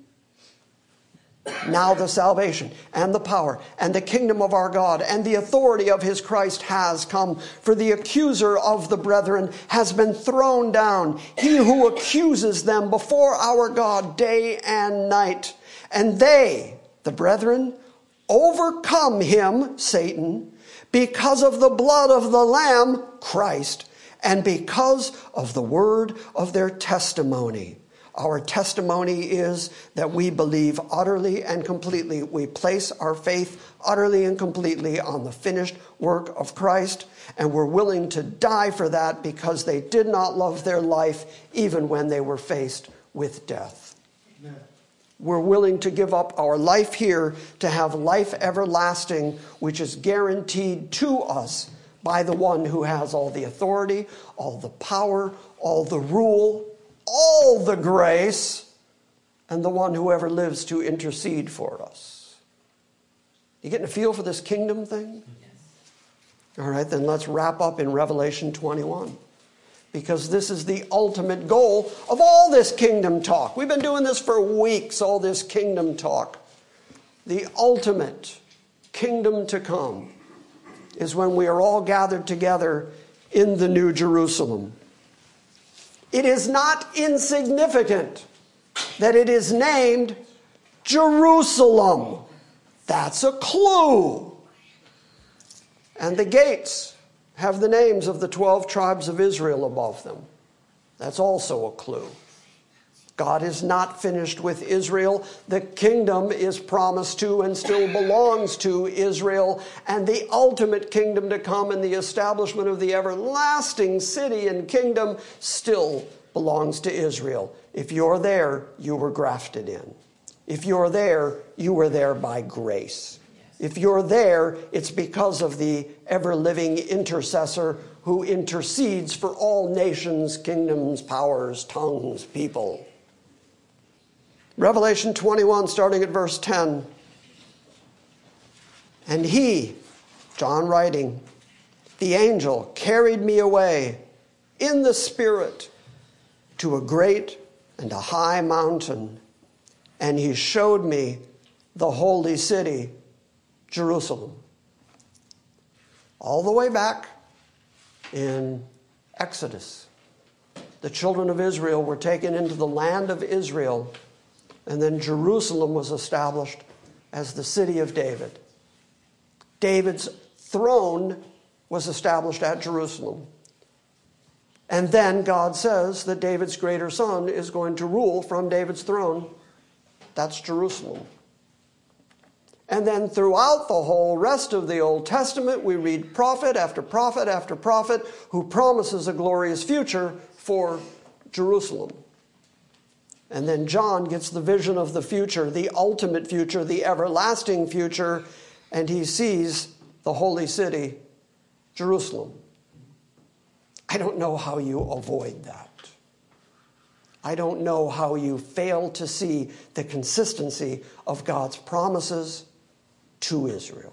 Now the salvation and the power and the kingdom of our God and the authority of his Christ has come. For the accuser of the brethren has been thrown down, he who accuses them before our God day and night. And they, the brethren, overcome him, Satan, because of the blood of the Lamb, Christ, and because of the word of their testimony. Our testimony is that we believe utterly and completely. We place our faith utterly and completely on the finished work of Christ, and we're willing to die for that because they did not love their life even when they were faced with death. Amen. We're willing to give up our life here to have life everlasting, which is guaranteed to us by the one who has all the authority, all the power, all the rule, all the grace, and the one who ever lives to intercede for us. You getting a feel for this kingdom thing? Yes. All right, then let's wrap up in Revelation 21. Because this is the ultimate goal of all this kingdom talk. We've been doing this for weeks, all this kingdom talk. The ultimate kingdom to come is when we are all gathered together in the New Jerusalem. It is not insignificant that it is named Jerusalem. That's a clue. And the gates have the names of the 12 tribes of Israel above them. That's also a clue. God is not finished with Israel. The kingdom is promised to and still belongs to Israel. And the ultimate kingdom to come and the establishment of the everlasting city and kingdom still belongs to Israel. If you're there, you were grafted in. If you're there, you were there by grace. If you're there, it's because of the ever-living intercessor who intercedes for all nations, kingdoms, powers, tongues, people. Revelation 21, starting at verse 10. And he, John writing, the angel carried me away in the Spirit to a great and a high mountain, and he showed me the holy city, Jerusalem. All the way back in Exodus, the children of Israel were taken into the land of Israel, and then Jerusalem was established as the city of David. David's throne was established at Jerusalem. And then God says that David's greater son is going to rule from David's throne. That's Jerusalem. And then throughout the whole rest of the Old Testament, we read prophet after prophet after prophet who promises a glorious future for Jerusalem. And then John gets the vision of the future, the ultimate future, the everlasting future, and he sees the holy city, Jerusalem. I don't know how you avoid that. I don't know how you fail to see the consistency of God's promises to Israel.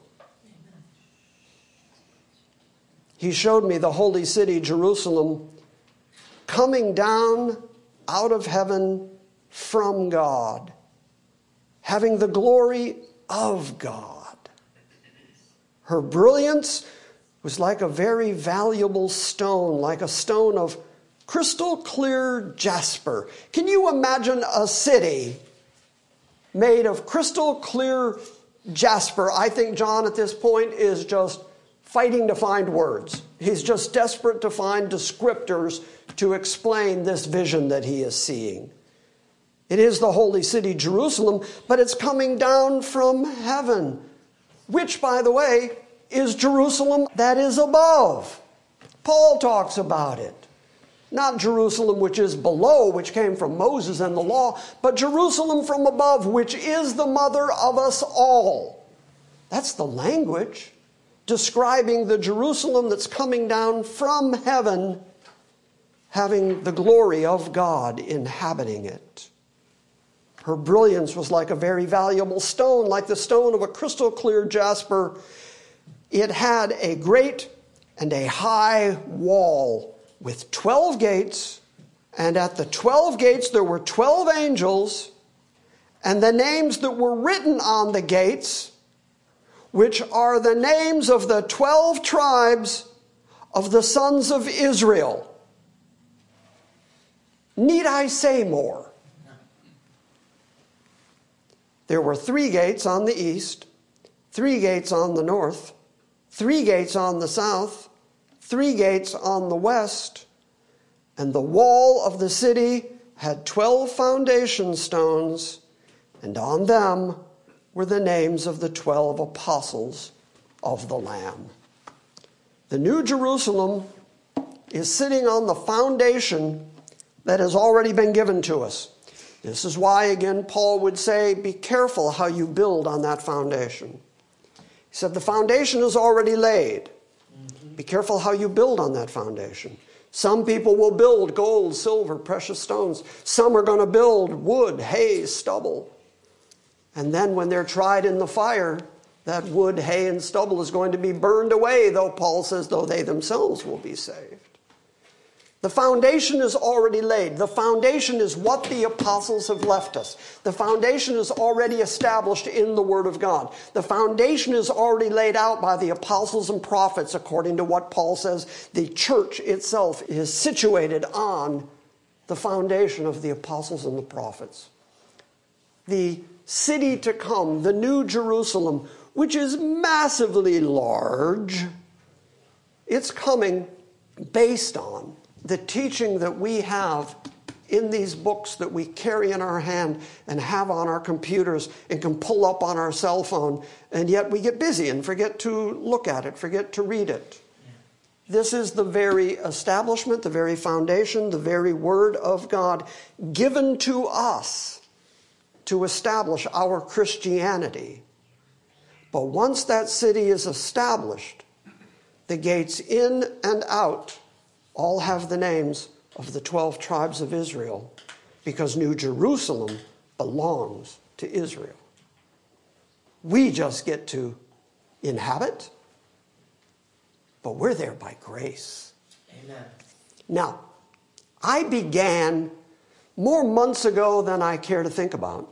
He showed me the holy city, Jerusalem, coming down out of heaven from God, having the glory of God. Her brilliance was like a very valuable stone, like a stone of crystal clear jasper. Can you imagine a city made of crystal clear jasper? I think John at this point is just fighting to find words. He's just desperate to find descriptors to explain this vision that he is seeing. It is the holy city, Jerusalem, but it's coming down from heaven, which, by the way, is Jerusalem that is above. Paul talks about it. Not Jerusalem which is below, which came from Moses and the law, but Jerusalem from above, which is the mother of us all. That's the language describing the Jerusalem that's coming down from heaven, having the glory of God inhabiting it. Her brilliance was like a very valuable stone, like the stone of a crystal clear jasper. It had a great and a high wall with 12 gates, and at the 12 gates there were 12 angels, and the names that were written on the gates, which are the names of the 12 tribes of the sons of Israel. Need I say more? There were 3 gates on the east, 3 gates on the north, 3 gates on the south, 3 gates on the west, and the wall of the city had 12 foundation stones, and on them were the names of the 12 apostles of the Lamb. The New Jerusalem is sitting on the foundation that has already been given to us. This is why, again, Paul would say, be careful how you build on that foundation. He said, the foundation is already laid. Be careful how you build on that foundation. Some people will build gold, silver, precious stones. Some are going to build wood, hay, stubble. And then when they're tried in the fire, that wood, hay, and stubble is going to be burned away, though Paul says, though they themselves will be saved. The foundation is already laid. The foundation is what the apostles have left us. The foundation is already established in the Word of God. The foundation is already laid out by the apostles and prophets, according to what Paul says. The church itself is situated on the foundation of the apostles and the prophets. The city to come, the New Jerusalem, which is massively large, it's coming based on the teaching that we have in these books that we carry in our hand and have on our computers and can pull up on our cell phone, and yet we get busy and forget to look at it, forget to read it. This is the very establishment, the very foundation, the very Word of God given to us to establish our Christianity. But once that city is established, the gates in and out all have the names of the 12 tribes of Israel, because New Jerusalem belongs to Israel. We just get to inhabit, but we're there by grace. Amen. Now, I began more months ago than I care to think about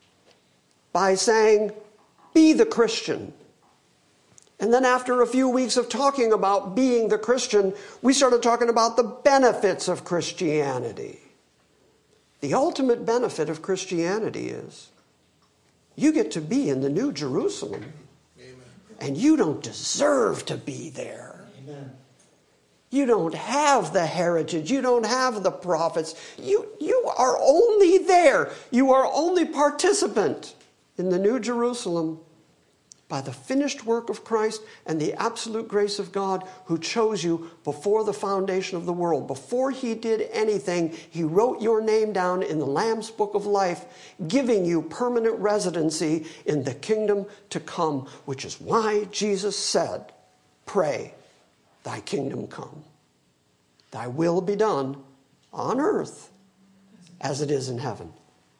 by saying, be the Christian. And then after a few weeks of talking about being the Christian, we started talking about the benefits of Christianity. The ultimate benefit of Christianity is you get to be in the New Jerusalem. Amen. And you don't deserve to be there. Amen. You don't have the heritage. You don't have the prophets. You are only there. You are only participant in the New Jerusalem by the finished work of Christ and the absolute grace of God who chose you before the foundation of the world. Before he did anything, he wrote your name down in the Lamb's Book of Life, giving you permanent residency in the kingdom to come, which is why Jesus said, pray, thy kingdom come. Thy will be done on earth as it is in heaven.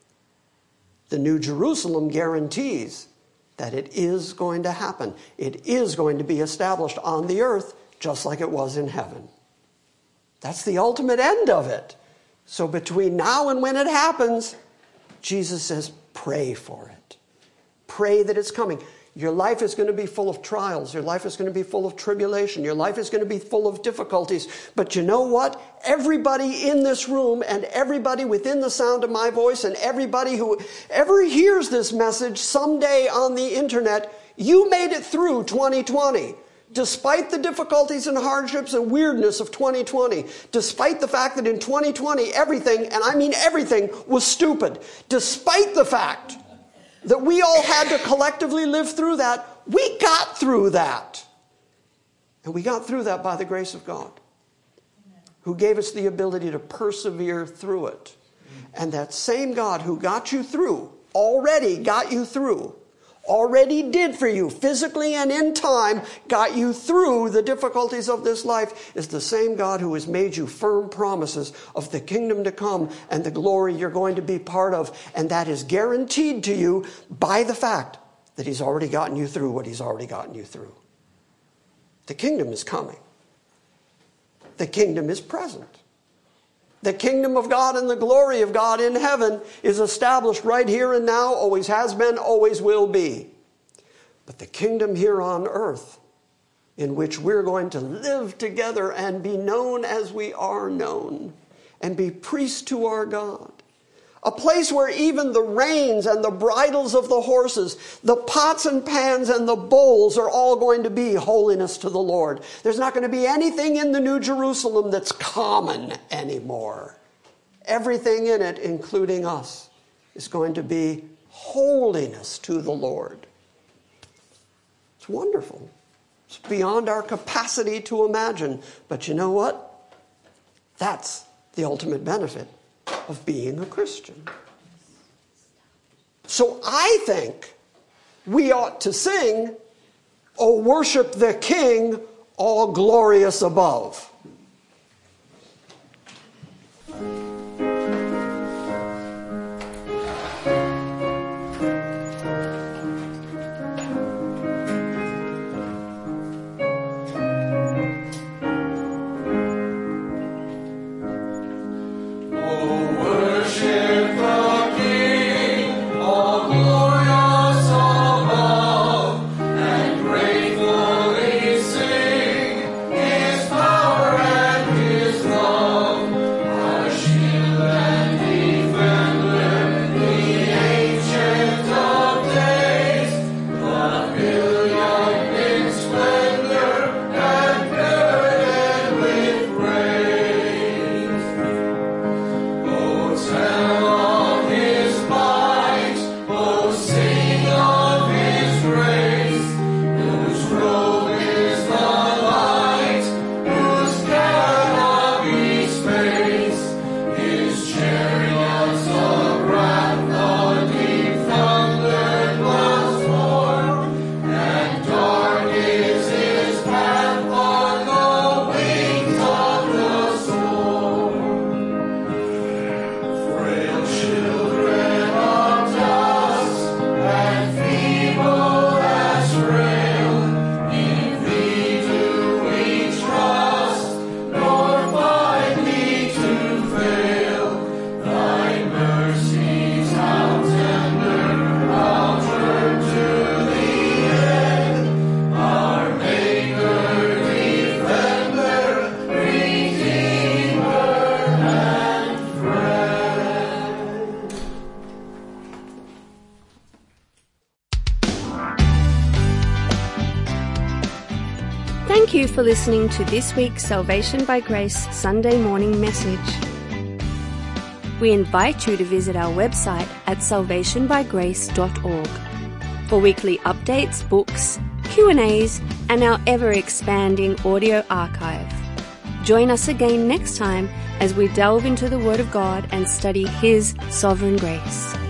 The New Jerusalem guarantees that it is going to happen. It is going to be established on the earth just like it was in heaven. That's the ultimate end of it. So between now and when it happens, Jesus says, pray for it. Pray that it's coming. Your life is going to be full of trials. Your life is going to be full of tribulation. Your life is going to be full of difficulties. But you know what? Everybody in this room and everybody within the sound of my voice and everybody who ever hears this message someday on the internet, you made it through 2020. Despite the difficulties and hardships and weirdness of 2020, despite the fact that in 2020 everything, and I mean everything, was stupid, despite the fact that we all had to collectively live through that, we got through that. And we got through that by the grace of God, who gave us the ability to persevere through it. And that same God who got you through, already got you through, already did for you physically and in time, got you through the difficulties of this life, is the same God who has made you firm promises of the kingdom to come and the glory you're going to be part of. And that is guaranteed to you by the fact that he's already gotten you through what he's already gotten you through. The kingdom is coming. The kingdom is present. The kingdom of God and the glory of God in heaven is established right here and now, always has been, always will be. But the kingdom here on earth, in which we're going to live together and be known as we are known, and be priests to our God, a place where even the reins and the bridles of the horses, the pots and pans and the bowls are all going to be holiness to the Lord. There's not going to be anything in the New Jerusalem that's common anymore. Everything in it, including us, is going to be holiness to the Lord. It's wonderful. It's beyond our capacity to imagine. But you know what? That's the ultimate benefit of being a Christian. So I think we ought to sing, "O worship the King, all glorious above." She Thank you for listening to this week's Salvation by Grace Sunday morning message. We invite you to visit our website at salvationbygrace.org for weekly updates, books, Q&As, and our ever-expanding audio archive. Join us again next time as we delve into the Word of God and study His sovereign grace.